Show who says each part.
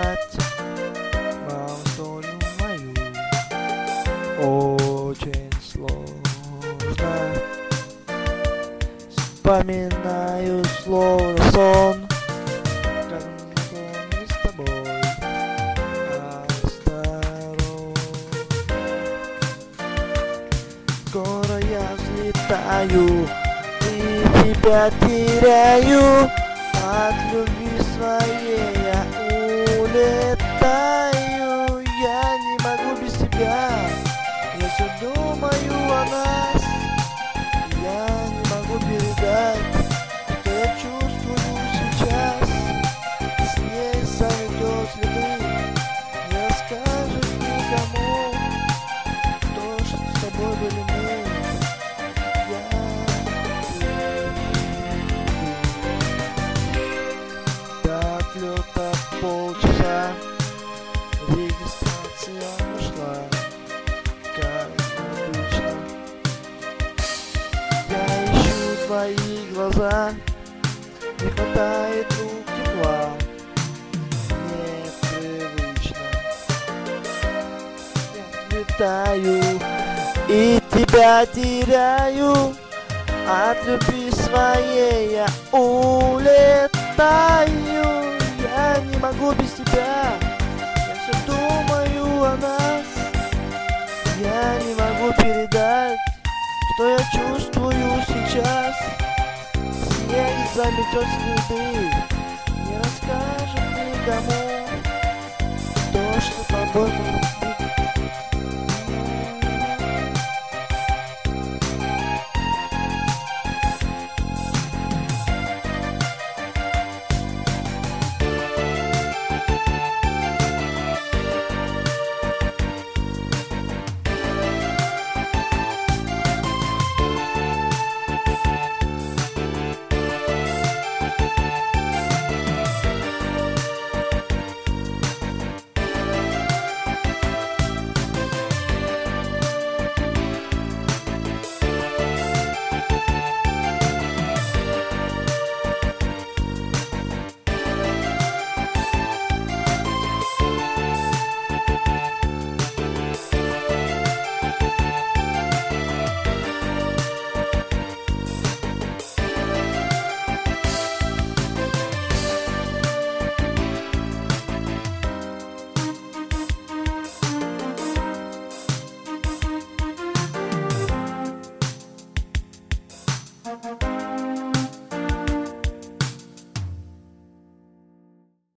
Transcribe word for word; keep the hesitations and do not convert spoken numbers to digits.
Speaker 1: забывать молодую мою. Очень сложно. Вспоминаю словно сон, как мы с тобой. Осторожно. Скоро я взлетаю и тебя теряю. От любви своей я улетаю. Я не могу без тебя. Я все думаю о нас. Я не могу передать, что я чувствую сейчас. С ней заметет следы, не расскажет никому то, что с тобой были мы. Я до отлета полчаса, регистрация ушла, как обычно. Я ищу твои глаза, не хватает рук тепла, непривычно. Я летаю и тебя теряю. От любви своей я улетаю. Я не могу без тебя. Я все думаю о нас. Я не могу передать, что я чувствую сейчас. Снег заметет следы, не расскажет никому то, что с тобой.